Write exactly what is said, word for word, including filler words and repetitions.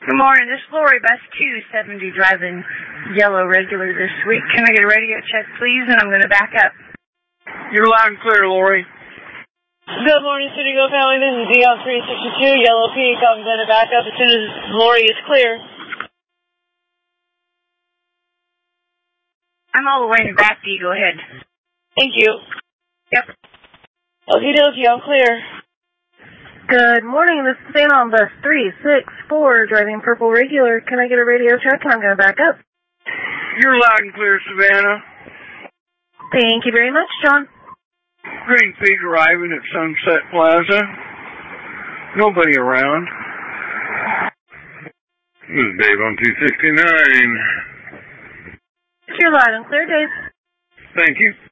Good morning. This is Lori, bus two seventy, driving yellow regular this week. Can I get a radio check, please? And I'm going to back up. You're loud and clear, Lori. Good morning, City Go Family. This is Dion three sixty-two, Yellow Peak. I'm going to back up as soon as Lori is clear. I'm all the way in the back. D. Go ahead. Thank you. Yep. Okie dokie, I'm clear. Good morning, this is Dana on bus three six four, driving purple regular. Can I get a radio check? And I'm going to back up. You're loud and clear, Savannah. Thank you very much, John. Green Peak arriving at Sunset Plaza. Nobody around. This is Dave on two sixty-nine. You're loud and clear, Dave. Thank you.